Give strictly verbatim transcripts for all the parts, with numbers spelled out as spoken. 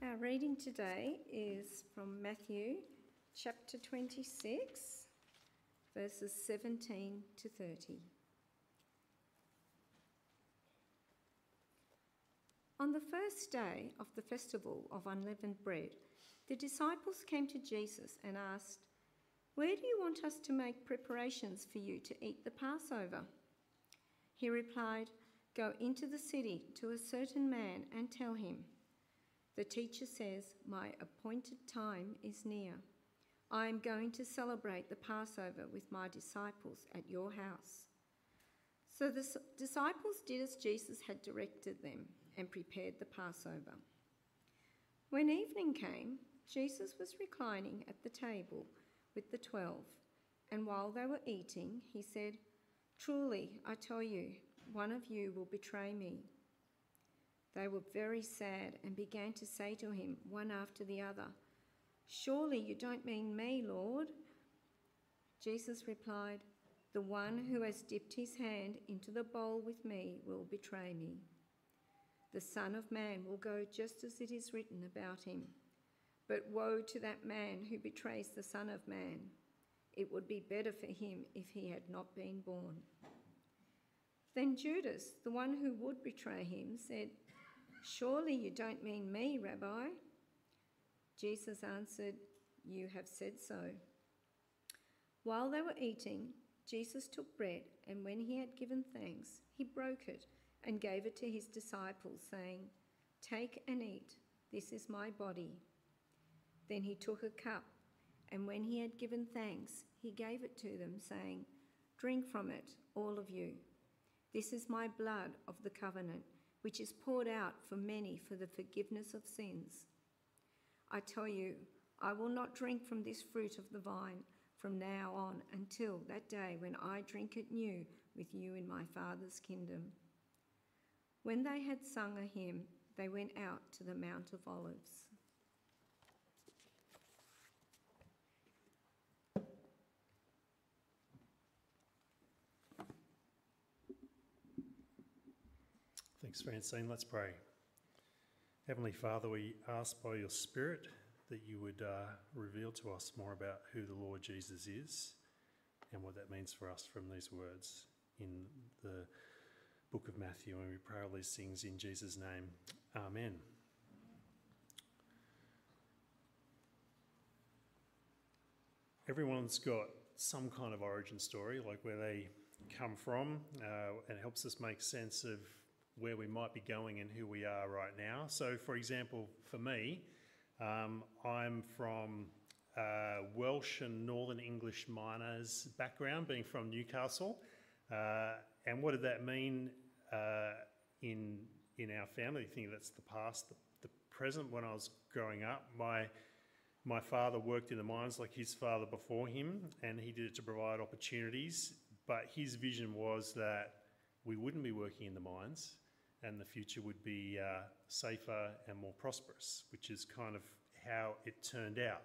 Our reading today is from Matthew chapter twenty-six, verses seventeen to thirty. On the first day of the festival of unleavened bread, the disciples came to Jesus and asked, "Where do you want us to make preparations for you to eat the Passover?" He replied, "Go into the city to a certain man and tell him, 'The teacher says, my appointed time is near. I am going to celebrate the Passover with my disciples at your house.'" So the disciples did as Jesus had directed them and prepared the Passover. When evening came, Jesus was reclining at the table with the twelve, and while they were eating, he said, "Truly, I tell you, one of you will betray me." They were very sad and began to say to him, one after the other, "Surely you don't mean me, Lord?" Jesus replied, "The one who has dipped his hand into the bowl with me will betray me. The Son of Man will go just as it is written about him. But woe to that man who betrays the Son of Man. It would be better for him if he had not been born." Then Judas, the one who would betray him, said, "Surely you don't mean me, Rabbi?" Jesus answered, "You have said so." While they were eating, Jesus took bread, and when he had given thanks, he broke it and gave it to his disciples, saying, "Take and eat, this is my body." Then he took a cup, and when he had given thanks, he gave it to them, saying, "Drink from it, all of you. This is my blood of the covenant, which is poured out for many for the forgiveness of sins. I tell you, I will not drink from this fruit of the vine from now on until that day when I drink it new with you in my Father's kingdom." When they had sung a hymn, they went out to the Mount of Olives. Thanks, Francine. Let's pray. Heavenly Father, we ask by your Spirit that you would uh, reveal to us more about who the Lord Jesus is and what that means for us from these words in the book of Matthew. And we pray all these things in Jesus' name. Amen. Everyone's got some kind of origin story, like where they come from, uh, and it helps us make sense of where we might be going and who we are right now. So, for example, for me, um, I'm from uh, Welsh and Northern English miners background, being from Newcastle. Uh, and what did that mean uh, in in our family? I think that's the past. The, the present, when I was growing up, my my father worked in the mines like his father before him, and he did it to provide opportunities. But his vision was that we wouldn't be working in the mines, and the future would be uh, safer and more prosperous, which is kind of how it turned out.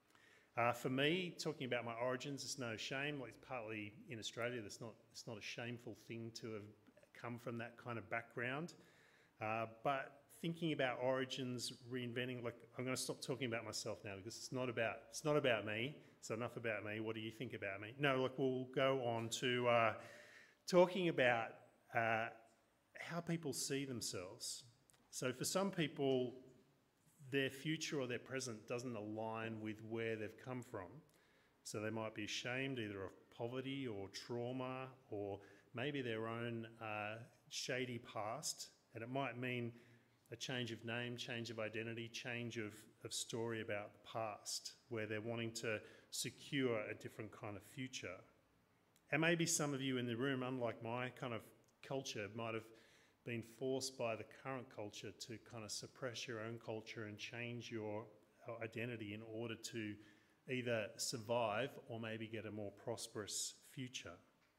Uh, for me, talking about my origins, it's no shame. Like, it's partly in Australia, that's not, it's not a shameful thing to have come from that kind of background. Uh, but thinking about origins, reinventing, like, I'm going to stop talking about myself now because it's not about, it's not about me. So enough about me. What do you think about me? No, look, we'll go on to uh, talking about uh, how people see themselves. So for some people, their future or their present doesn't align with where they've come from. So they might be ashamed either of poverty or trauma or maybe their own uh, shady past. And it might mean a change of name, change of identity, change of, of story about the past, where they're wanting to secure a different kind of future. And maybe some of you in the room, unlike my kind of culture, might have been forced by the current culture to kind of suppress your own culture and change your identity in order to either survive or maybe get a more prosperous future.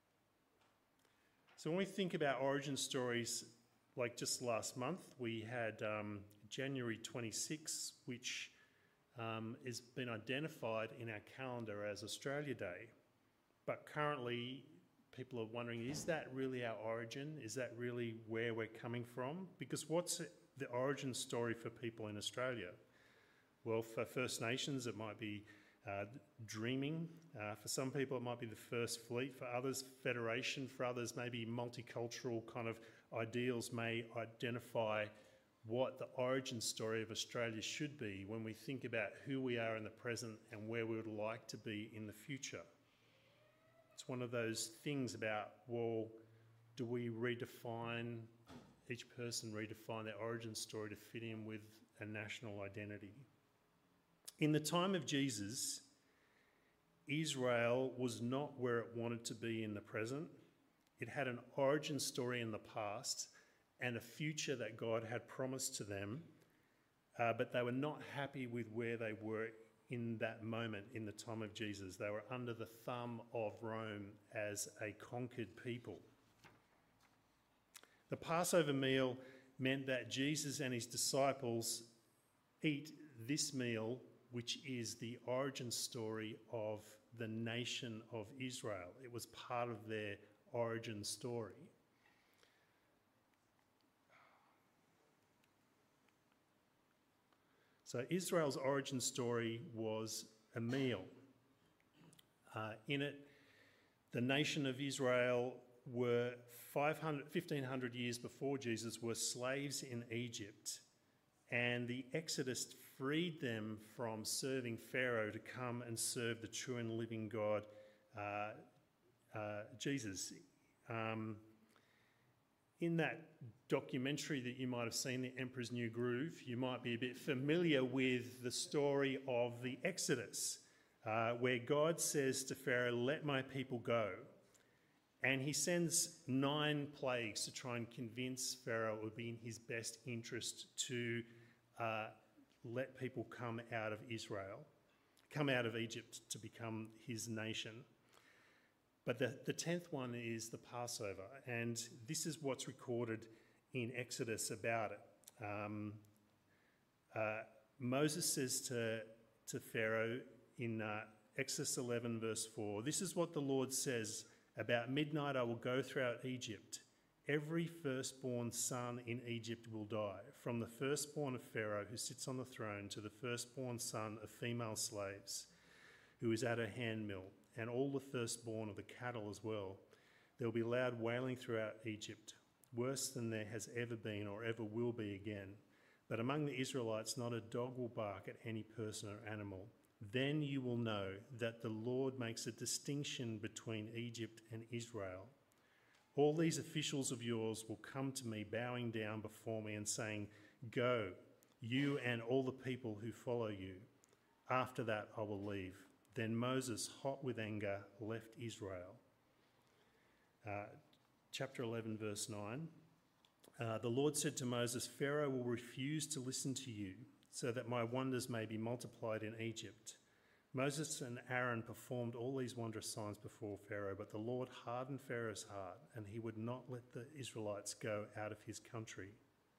So when we think about origin stories, like just last month, we had um, January twenty-sixth, which um, has been identified in our calendar as Australia Day. But currently, people are wondering, is that really our origin? Is that really where we're coming from? Because what's the origin story for people in Australia? Well, for First Nations, it might be uh, dreaming. Uh, for some people, it might be the First Fleet. For others, Federation. For others, maybe multicultural kind of ideals may identify what the origin story of Australia should be when we think about who we are in the present and where we would like to be in the future. It's one of those things about, well, do we redefine, each person redefine their origin story to fit in with a national identity? In the time of Jesus, Israel was not where it wanted to be in the present. It had an origin story in the past and a future that God had promised to them, uh, but they were not happy with where they were in that moment in the time of Jesus. They were under the thumb of Rome as a conquered people. The Passover meal meant that Jesus and his disciples eat this meal, which is the origin story of the nation of Israel. It was part of their origin story. So Israel's origin story was a meal. Uh, in it, the nation of Israel were five hundred, fifteen hundred years before Jesus, were slaves in Egypt, and the Exodus freed them from serving Pharaoh to come and serve the true and living God, uh, uh, Jesus. Um, in that documentary that you might have seen, The Emperor's New Groove, you might be a bit familiar with the story of the Exodus, uh, where God says to Pharaoh, "Let my people go." And he sends nine plagues to try and convince Pharaoh it would be in his best interest to uh, let people come out of Israel, come out of Egypt to become his nation. But the, the tenth one is the Passover, and this is what's recorded in Exodus about it. Um, uh, Moses says to, to Pharaoh in uh, Exodus eleven verse four, "This is what the Lord says, about midnight I will go throughout Egypt. Every firstborn son in Egypt will die, from the firstborn of Pharaoh who sits on the throne to the firstborn son of female slaves who is at her handmill, and all the firstborn of the cattle as well. There will be loud wailing throughout Egypt, worse than there has ever been or ever will be again. But among the Israelites not a dog will bark at any person or animal. Then you will know that the Lord makes a distinction between Egypt and Israel. All these officials of yours will come to me, bowing down before me and saying, 'Go, you and all the people who follow you. After that I will leave.' Then Moses, hot with anger, left Israel." Uh, chapter eleven, verse nine. Uh, the Lord said to Moses, "Pharaoh will refuse to listen to you, so that my wonders may be multiplied in Egypt." Moses and Aaron performed all these wondrous signs before Pharaoh, but the Lord hardened Pharaoh's heart, and he would not let the Israelites go out of his country.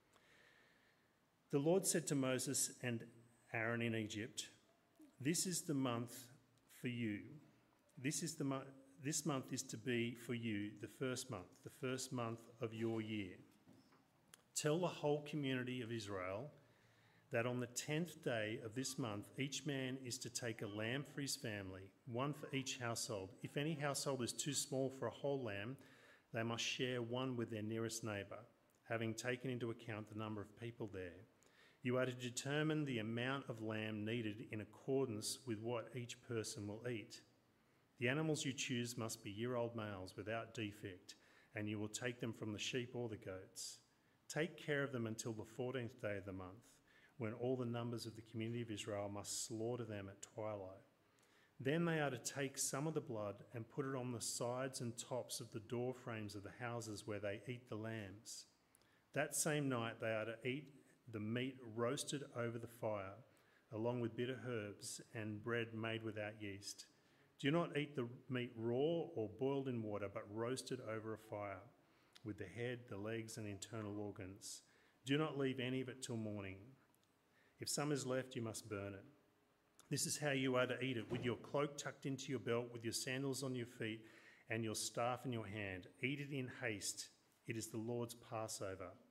The Lord said to Moses and Aaron in Egypt, "This is the month for you. This is the mo- this month is to be for you the first month, the first month of your year. Tell the whole community of Israel that on the tenth day of this month, each man is to take a lamb for his family, one for each household. If any household is too small for a whole lamb, they must share one with their nearest neighbour, having taken into account the number of people there. You are to determine the amount of lamb needed in accordance with what each person will eat. The animals you choose must be year-old males without defect, and you will take them from the sheep or the goats. Take care of them until the fourteenth day of the month, when all the numbers of the community of Israel must slaughter them at twilight. Then they are to take some of the blood and put it on the sides and tops of the door frames of the houses where they eat the lambs. That same night they are to eat the meat roasted over the fire, along with bitter herbs and bread made without yeast. Do not eat the meat raw or boiled in water, but roasted over a fire, with the head, the legs and internal organs. Do not leave any of it till morning. If some is left, you must burn it. This is how you are to eat it, with your cloak tucked into your belt, with your sandals on your feet, and your staff in your hand. Eat it in haste. It is the Lord's Passover.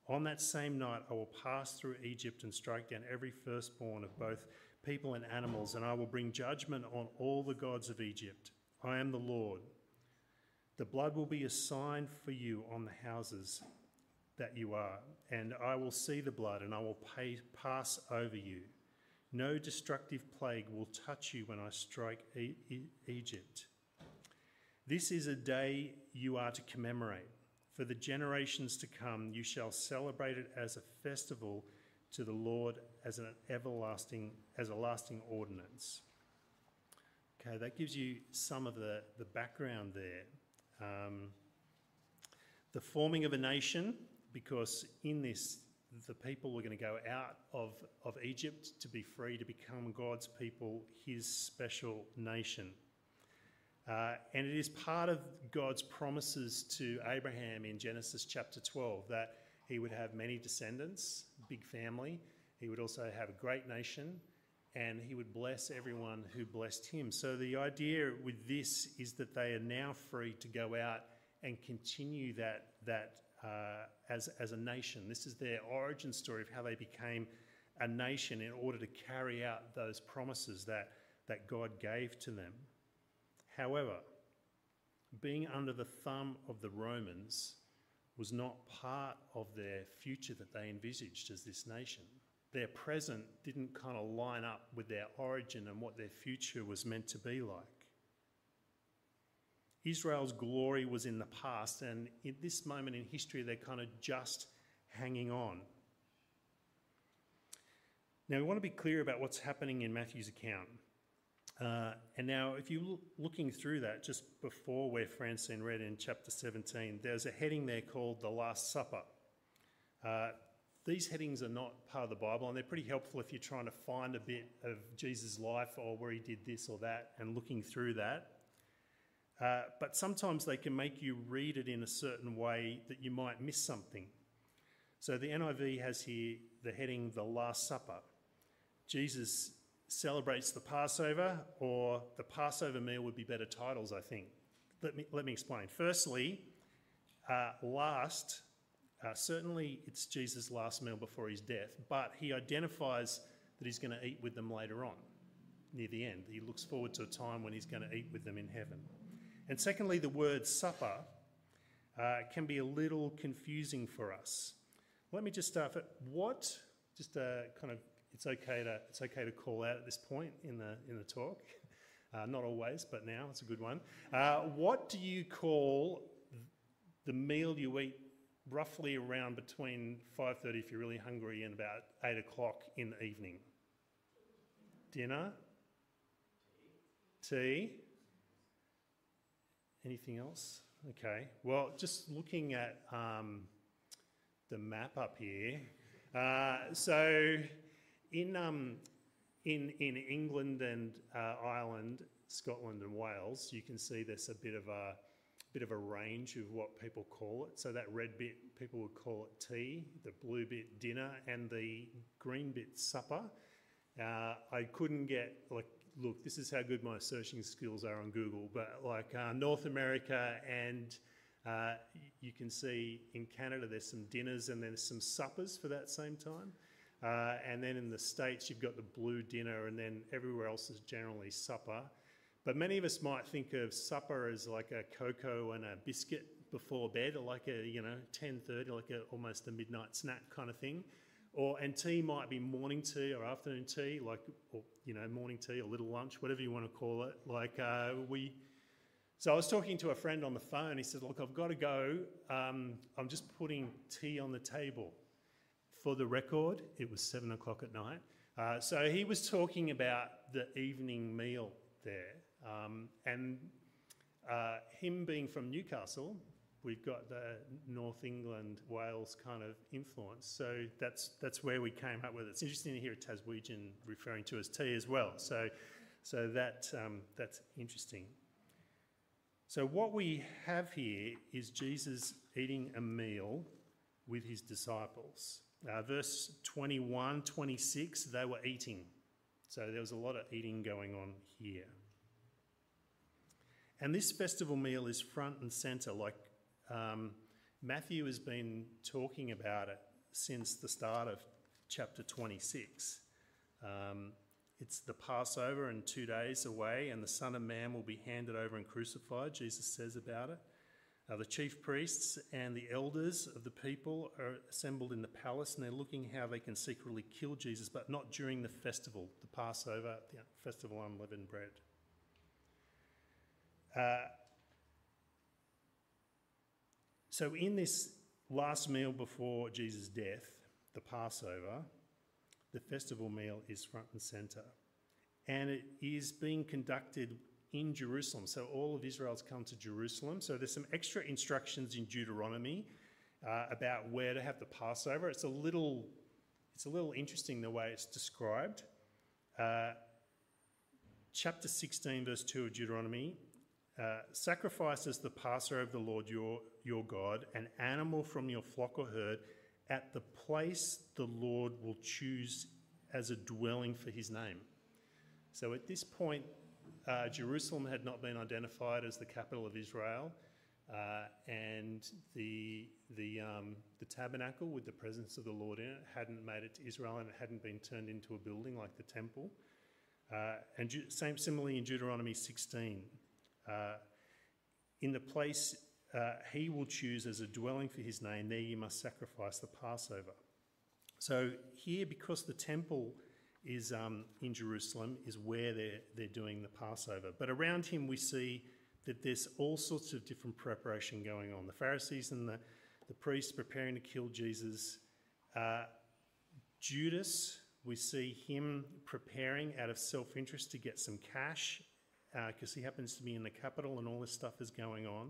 On that same night I will pass through Egypt and strike down every firstborn of both people and animals, and I will bring judgment on all the gods of Egypt. I am the Lord. The blood will be a sign for you on the houses that you are, and I will see the blood, and I will pay, pass over you. No destructive plague will touch you when I strike e- e- Egypt. This is a day you are to commemorate. For the generations to come, you shall celebrate it as a festival to the Lord, as an everlasting, as a lasting ordinance. Okay, that gives you some of the, the background there. Um, the forming of a nation, because in this, the people were going to go out of, of Egypt to be free, to become God's people, his special nation. Uh, and it is part of God's promises to Abraham in Genesis chapter twelve that he would have many descendants, big family. He would also have a great nation, and he would bless everyone who blessed him. So the idea with this is that they are now free to go out and continue that, that uh, as, as a nation. This is their origin story of how they became a nation in order to carry out those promises that, that God gave to them. However, being under the thumb of the Romans was not part of their future that they envisaged as this nation. Their present didn't kind of line up with their origin and what their future was meant to be like. Israel's glory was in the past, and in this moment in history, they're kind of just hanging on. Now, we want to be clear about what's happening in Matthew's account. Uh, and now, if you're looking through that, just before where Francine read in chapter seventeen, there's a heading there called the Last Supper. Uh, these headings are not part of the Bible, and they're pretty helpful if you're trying to find a bit of Jesus' life or where he did this or that and looking through that. Uh, but sometimes they can make you read it in a certain way that you might miss something. So the N I V has here the heading, the Last Supper. Jesus celebrates the Passover, or the Passover meal would be better titles, I think. Let me, let me explain. Firstly, uh, last, uh, certainly it's Jesus' last meal before his death, but he identifies that he's going to eat with them later on, near the end. He looks forward to a time when he's going to eat with them in heaven. And secondly, the word supper uh, can be a little confusing for us. Let me just start. What, just a kind of, it's okay to it's okay to call out at this point in the in the talk. Uh, not always, but now it's a good one. Uh, what do you call the meal you eat roughly around between five thirty if you're really hungry and about eight o'clock in the evening? Dinner? Tea? Anything else? Okay. Well, just looking at um, the map up here. Uh, so in um, in in England and uh, Ireland, Scotland and Wales, you can see there's a bit of a bit of a range of what people call it. So that red bit, people would call it tea, the blue bit dinner, and the green bit supper. Uh, I couldn't get, like, look, this is how good my searching skills are on Google, but like uh, North America and uh, you can see in Canada there's some dinners and there's some suppers for that same time. Uh, and then in the States you've got the blue dinner, and then everywhere else is generally supper. But many of us might think of supper as like a cocoa and a biscuit before bed, or like a, you know, ten thirty, like a, almost a midnight snack kind of thing. Or, and tea might be morning tea or afternoon tea, like, or, you know, morning tea or little lunch, whatever you want to call it. Like uh, we, so I was talking to a friend on the phone. He said, look, I've got to go. Um, I'm just putting tea on the table. For the record, it was seven o'clock at night. Uh, so he was talking about the evening meal there. Um, and uh, him being from Newcastle, we've got the North England, Wales kind of influence. So that's that's where we came up with it. It's interesting to hear a Taswegian referring to as tea as well. So so that um, that's interesting. So what we have here is Jesus eating a meal with his disciples. Uh, verse twenty-one, twenty-six, they were eating. So there was a lot of eating going on here. And this festival meal is front and centre, like Um, Matthew has been talking about it since the start of chapter twenty-six. Um, it's the Passover and two days away, and the Son of Man will be handed over and crucified, Jesus says about it. Uh, the chief priests and the elders of the people are assembled in the palace, and they're looking how they can secretly kill Jesus, but not during the festival, the Passover, the festival of unleavened bread. Uh, so in this last meal before Jesus' death, the Passover, the festival meal is front and centre. And it is being conducted in Jerusalem. So all of Israel's come to Jerusalem. So there's some extra instructions in Deuteronomy uh, about where to have the Passover. It's a little, it's a little interesting the way it's described. Uh, chapter sixteen, verse two of Deuteronomy, uh, sacrifices the Passover of the Lord your, your God, an animal from your flock or herd, at the place the Lord will choose as a dwelling for his name. So at this point, uh, Jerusalem had not been identified as the capital of Israel, uh, and the, the, um, the tabernacle with the presence of the Lord in it hadn't made it to Israel, and it hadn't been turned into a building like the temple. Uh, and same, similarly in Deuteronomy sixteen, uh, in the place uh, he will choose as a dwelling for his name, there you must sacrifice the Passover. So here, because the temple is um, in Jerusalem, is where they're, they're doing the Passover. But around him we see that there's all sorts of different preparation going on. The Pharisees and the, the priests preparing to kill Jesus. Uh, Judas, we see him preparing out of self-interest to get some cash because uh, he happens to be in the capital and all this stuff is going on.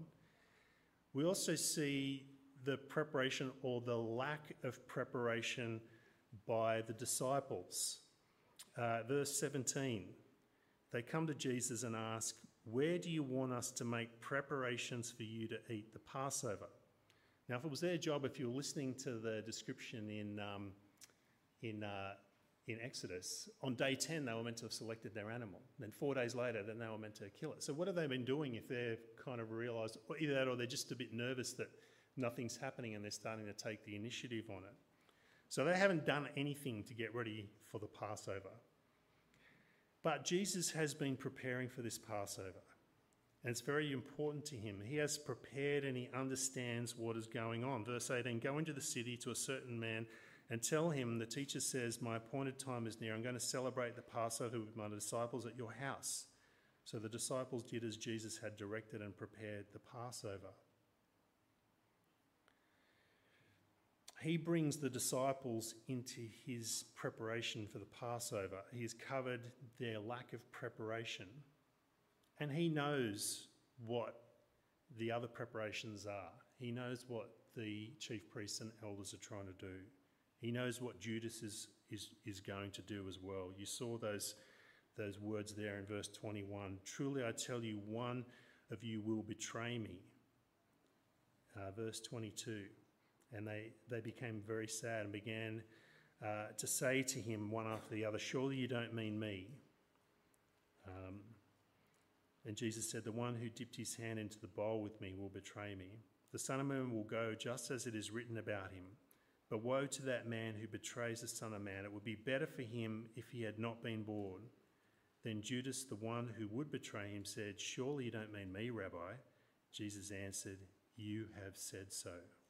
We also see the preparation or the lack of preparation by the disciples. Uh, verse seventeen, they come to Jesus and ask, "Where do you want us to make preparations for you to eat the Passover?" Now, if it was their job, if you were listening to the description in um, in uh, in Exodus, on day ten they were meant to have selected their animal. Then four days later, then they were meant to kill it. So what have they been doing if they've kind of realised, or either that or they're just a bit nervous that nothing's happening and they're starting to take the initiative on it? So they haven't done anything to get ready for the Passover. But Jesus has been preparing for this Passover, and it's very important to him. He has prepared and he understands what is going on. Verse eighteen, "Go into the city to a certain man and tell him, the teacher says, my appointed time is near. I'm going to celebrate the Passover with my disciples at your house." So the disciples did as Jesus had directed and prepared the Passover. He brings the disciples into his preparation for the Passover. He has covered their lack of preparation, and he knows what the other preparations are. He knows what the chief priests and elders are trying to do. He knows what Judas is, is, is going to do as well. You saw those, those words there in verse twenty-one. "Truly I tell you, one of you will betray me." Uh, verse twenty-two. And they, they became very sad and began uh, to say to him one after the other, "Surely you don't mean me." Um, and Jesus said, "The one who dipped his hand into the bowl with me will betray me. The Son of Man will go just as it is written about him. But woe to that man who betrays the Son of Man. It would be better for him if he had not been born." Then Judas, the one who would betray him, said, "Surely you don't mean me, Rabbi." Jesus answered, "You have said so."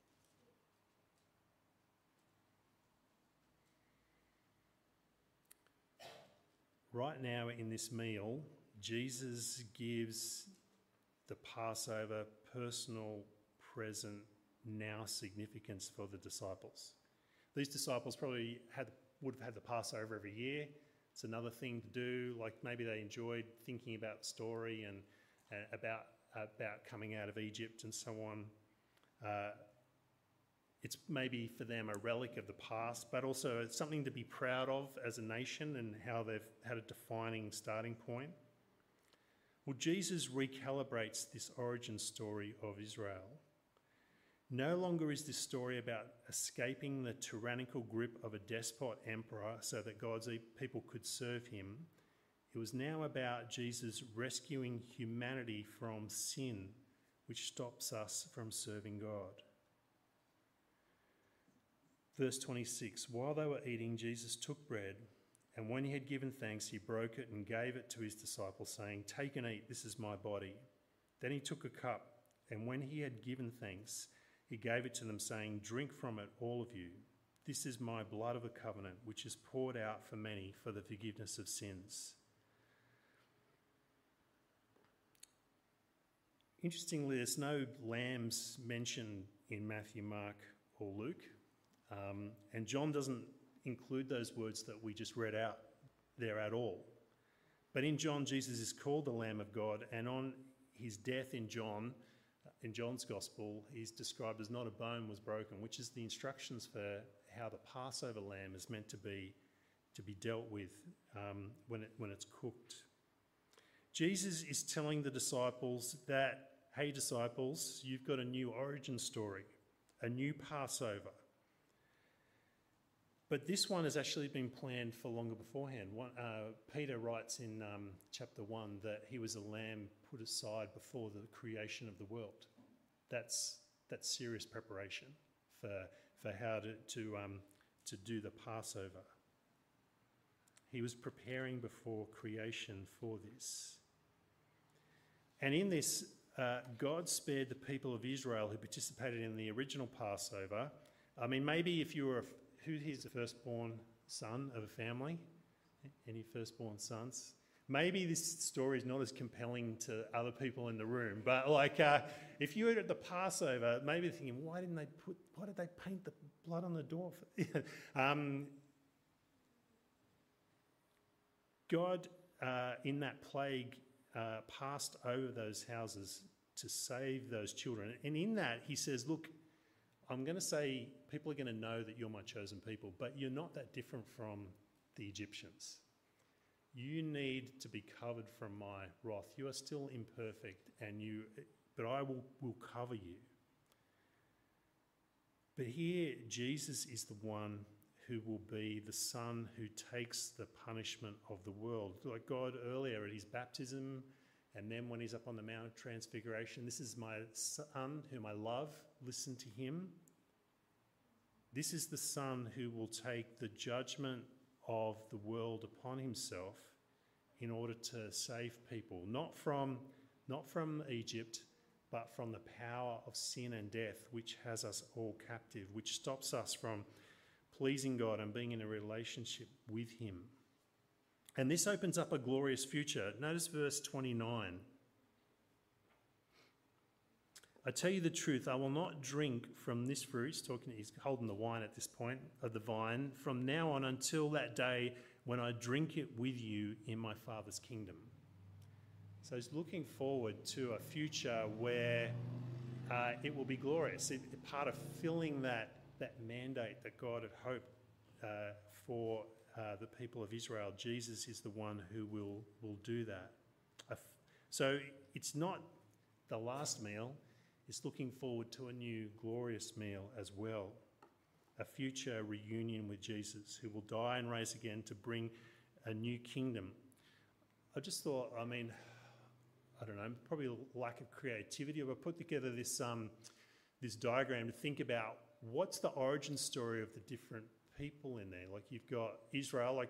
Right now in this meal, Jesus gives the Passover personal, present, now significance for the disciples. These disciples probably had would have had the Passover every year. It's another thing to do, like maybe they enjoyed thinking about the story and uh, about, about coming out of Egypt and so on. Uh, It's maybe for them a relic of the past, but also it's something to be proud of as a nation and how they've had a defining starting point. Well, Jesus recalibrates this origin story of Israel. No longer is this story about escaping the tyrannical grip of a despot emperor so that God's people could serve him. It was now about Jesus rescuing humanity from sin, which stops us from serving God. Verse twenty-six, while they were eating, Jesus took bread, and when he had given thanks, he broke it and gave it to his disciples, saying, "Take and eat, this is my body." Then he took a cup, and when he had given thanks, he gave it to them, saying, "Drink from it, all of you. This is my blood of the covenant, which is poured out for many for the forgiveness of sins." Interestingly, there's no lambs mentioned in Matthew, Mark, or Luke. Um, and John doesn't include those words that we just read out there at all. But in John, Jesus is called the Lamb of God, and on his death in John, in John's Gospel, he's described as not a bone was broken, which is the instructions for how the Passover lamb is meant to be to be dealt with um, when it, when it's cooked. Jesus is telling the disciples that, hey disciples, you've got a new origin story, a new Passover. But this one has actually been planned for longer beforehand. One, uh, Peter writes in um, chapter one that he was a lamb put aside before the creation of the world. That's that's serious preparation for for how to to um, to do the Passover. He was preparing before creation for this. And in this, uh, God spared the people of Israel who participated in the original Passover. I mean, maybe if you were a Who is the firstborn son of a family? Any firstborn sons? Maybe this story is not as compelling to other people in the room, but like uh, if you were at the Passover, maybe they're thinking, why didn't they put, why did they paint the blood on the door? um, God, uh, in that plague, uh, passed over those houses to save those children. And in that, he says, look, I'm going to say people are going to know that you're my chosen people, but you're not that different from the Egyptians. You need to be covered from my wrath. You are still imperfect, and you, but I will, will cover you. But here, Jesus is the one who will be the Son who takes the punishment of the world. Like God earlier at his baptism, and then when he's up on the Mount of Transfiguration, this is my Son whom I love, listen to him. This is the Son who will take the judgment of the world upon himself in order to save people, not from, not from Egypt, but from the power of sin and death, which has us all captive, which stops us from pleasing God and being in a relationship with him. And this opens up a glorious future. Notice verse twenty-nine. I tell you the truth, I will not drink from this fruit, he's talking, he's holding the wine at this point, of the vine, from now on until that day when I drink it with you in my Father's kingdom. So he's looking forward to a future where uh, it will be glorious. It, it, part of filling that, that mandate that God had hoped uh, for uh, the people of Israel, Jesus is the one who will, will do that. Uh, so it's not the last meal. Is looking forward to a new glorious meal as well, a future reunion with Jesus who will die and rise again to bring a new kingdom. I just thought, I mean, I don't know, probably a lack of creativity. I put together this um, this diagram to think about what's the origin story of the different people in there. Like you've got Israel, like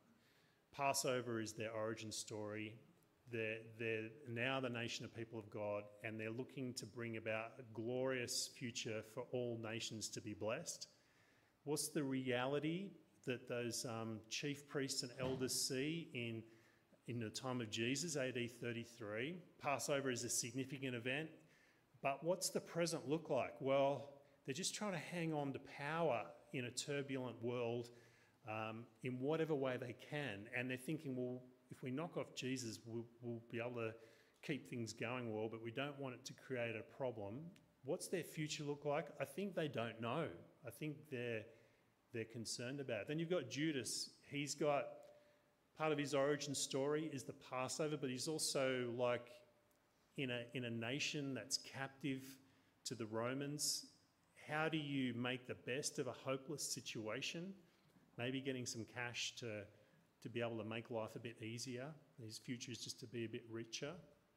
Passover is their origin story. They're, they're now the nation of people of God, and they're looking to bring about a glorious future for all nations to be blessed. What's the reality that those um, chief priests and elders see in, in the time of Jesus, A D thirty-three? Passover is a significant event, but what's the present look like? Well, they're just trying to hang on to power in a turbulent world um, in whatever way they can, and they're thinking, well, if we knock off Jesus, we'll, we'll be able to keep things going well, but we don't want it to create a problem. What's their future look like? I think they don't know. I think they're, they're concerned about it. Then you've got Judas. He's got, part of his origin story is the Passover, but he's also like in a, in a nation that's captive to the Romans. How do you make the best of a hopeless situation? Maybe getting some cash to... to be able to make life a bit easier. His future is just to be a bit richer.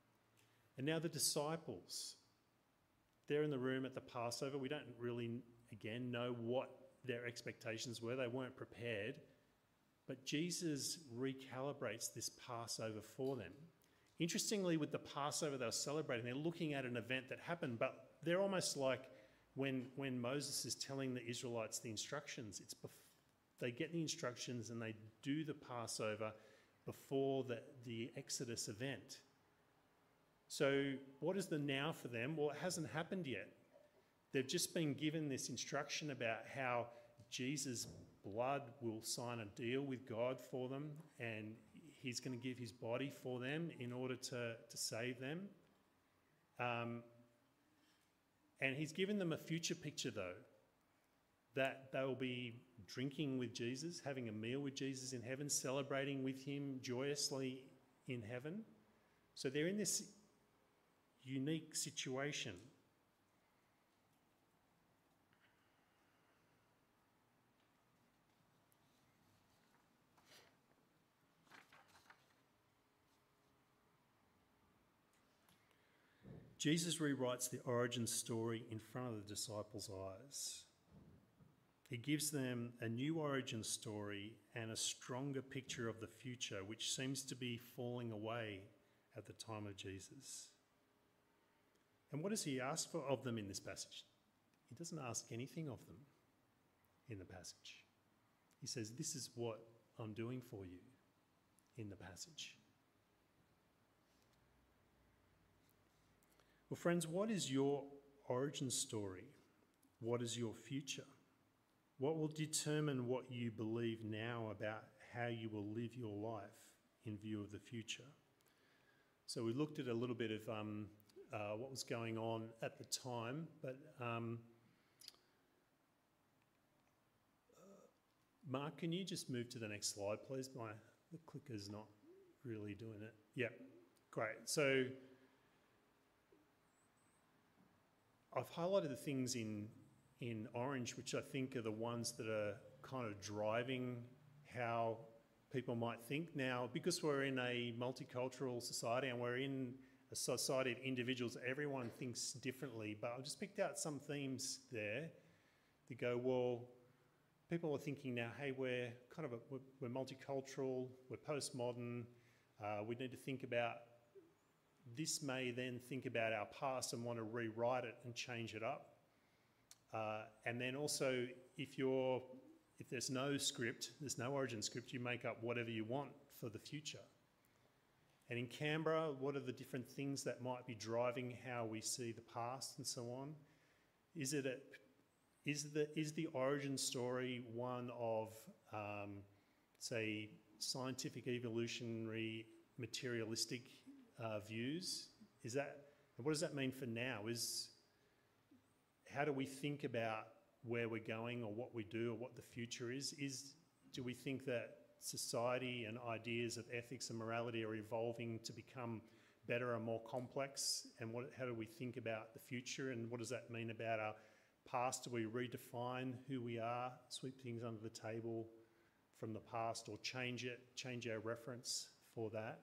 And now the disciples. They're in the room at the Passover. We don't really, again, know what their expectations were. They weren't prepared. But Jesus recalibrates this Passover for them. Interestingly, with the Passover they were celebrating, they're looking at an event that happened, but they're almost like when, when Moses is telling the Israelites the instructions. It's bef- they get the instructions and they do the Passover before the, the Exodus event. So what is the now for them? Well, it hasn't happened yet. They've just been given this instruction about how Jesus' blood will sign a deal with God for them, and he's going to give his body for them in order to, to save them. Um, and he's given them a future picture, though, that they'll be drinking with Jesus, having a meal with Jesus in heaven, celebrating with him joyously in heaven. So they're in this unique situation. Jesus rewrites the origin story in front of the disciples' eyes. He gives them a new origin story and a stronger picture of the future, which seems to be falling away at the time of Jesus. And what does he ask for of them in this passage? He doesn't ask anything of them in the passage. He says, "This is what I'm doing for you," in the passage. Well, friends, what is your origin story? What is your future? What will determine what you believe now about how you will live your life in view of the future? So we looked at a little bit of um, uh, what was going on at the time, but um, uh, Mark, can you just move to the next slide, please? My the clicker's not really doing it. Yeah, great. So I've highlighted the things in in orange, which I think are the ones that are kind of driving how people might think now. Because we're in a multicultural society and we're in a society of individuals, everyone thinks differently. But I've just picked out some themes there to go, well, people are thinking now, hey, we're kind of a, we're, we're multicultural, we're postmodern, uh, we need to think about this. May then think about our past and want to rewrite it and change it up. Uh, and then also, if you're, if there's no script, there's no origin script, you make up whatever you want for the future. And in Canberra, what are the different things that might be driving how we see the past and so on? Is it a, is the is the origin story one of, um, say, scientific evolutionary materialistic Uh, views? Is that, what does that mean for now? Is, how do we think about where we're going or what we do or what the future is? Is, do we think that society and ideas of ethics and morality are evolving to become better and more complex? And what, how do we think about the future, and what does that mean about our past? Do we redefine who we are, sweep things under the table from the past, or change it, change our reference for that?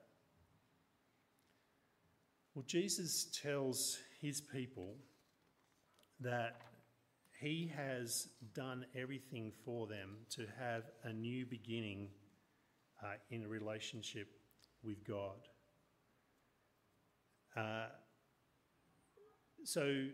Well, Jesus tells his people that he has done everything for them to have a new beginning uh, in a relationship with God. Uh, so,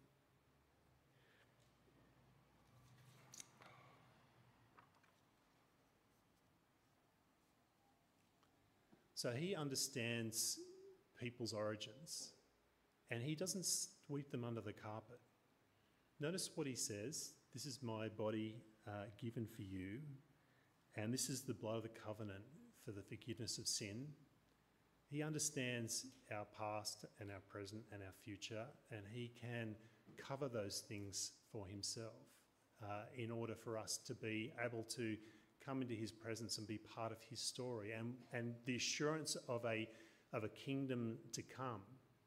so he understands people's origins, and he doesn't sweep them under the carpet. Notice what he says: "This is my body uh, given for you, and this is the blood of the covenant for the forgiveness of sin." He understands our past and our present and our future, and he can cover those things for himself uh, in order for us to be able to come into his presence and be part of his story, and, and the assurance of a of a kingdom to come.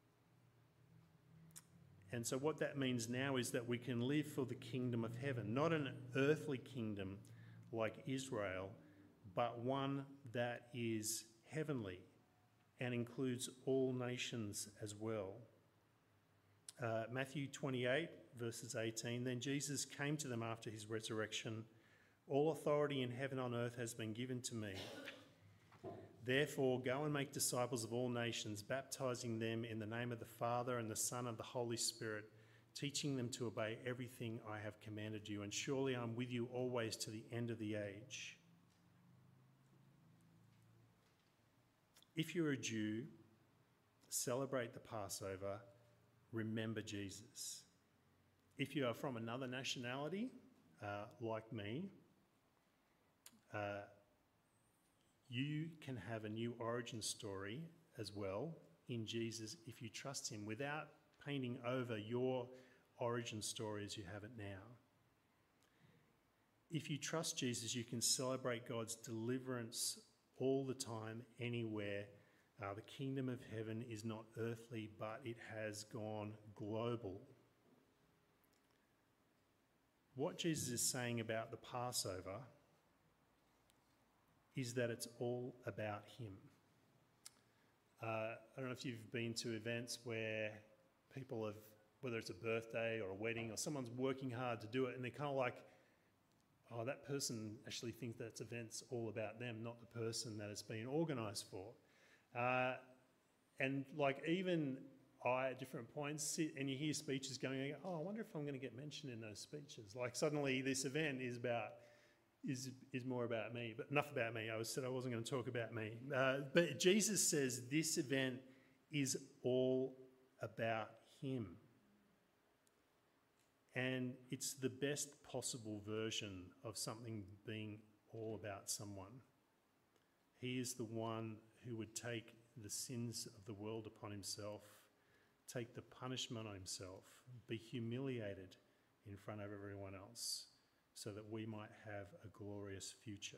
And so what that means now is that we can live for the kingdom of heaven, not an earthly kingdom like Israel, but one that is heavenly and includes all nations as well. Uh, Matthew twenty-eight, verses eighteen. Then Jesus came to them after his resurrection. All authority in heaven and on earth has been given to me. Therefore, go and make disciples of all nations, baptizing them in the name of the Father and the Son and the Holy Spirit, teaching them to obey everything I have commanded you. And surely I'm with you always to the end of the age. If you're a Jew, celebrate the Passover, remember Jesus. If you are from another nationality, uh, like me, uh, you can have a new origin story as well in Jesus if you trust him without painting over your origin story as you have it now. If you trust Jesus, you can celebrate God's deliverance all the time, anywhere. Uh, the kingdom of heaven is not earthly, but it has gone global. What Jesus is saying about the Passover is that it's all about him. Uh, I don't know if you've been to events where people have, whether it's a birthday or a wedding or someone's working hard to do it, and they're kind of like, oh, that person actually thinks that event's all about them, not the person that it's been organised for. Uh, and like even I, at different points, sit and you hear speeches going, oh, I wonder if I'm going to get mentioned in those speeches. Like suddenly this event is about, is is more about me. But enough about me. I was said I wasn't going to talk about me. Uh, but Jesus says this event is all about him. And it's the best possible version of something being all about someone. He is the one who would take the sins of the world upon himself, take the punishment on himself, be humiliated in front of everyone else so that we might have a glorious future.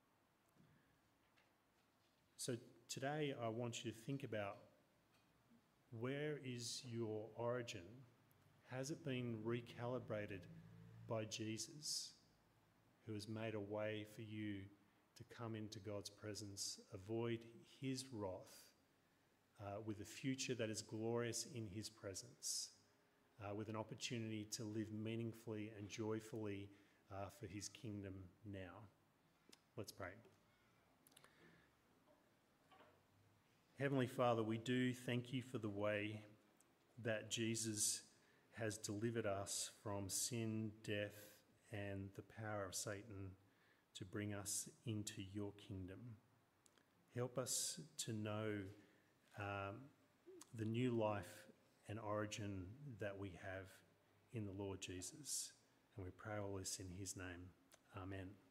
So today I want you to think about, where is your origin? Has it been recalibrated by Jesus, who has made a way for you to come into God's presence, avoid his wrath, uh, with a future that is glorious in his presence, uh, with an opportunity to live meaningfully and joyfully uh, for his kingdom now? Let's pray. Heavenly Father, we do thank you for the way that Jesus has delivered us from sin, death, and the power of Satan to bring us into your kingdom. Help us to know um, the new life and origin that we have in the Lord Jesus. And we pray all this in his name. Amen.